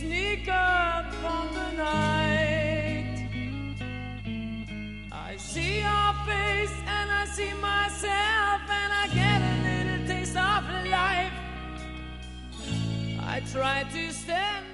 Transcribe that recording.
sneak up on the night. I see your face and I see myself, and I get a little taste of life. I try to stand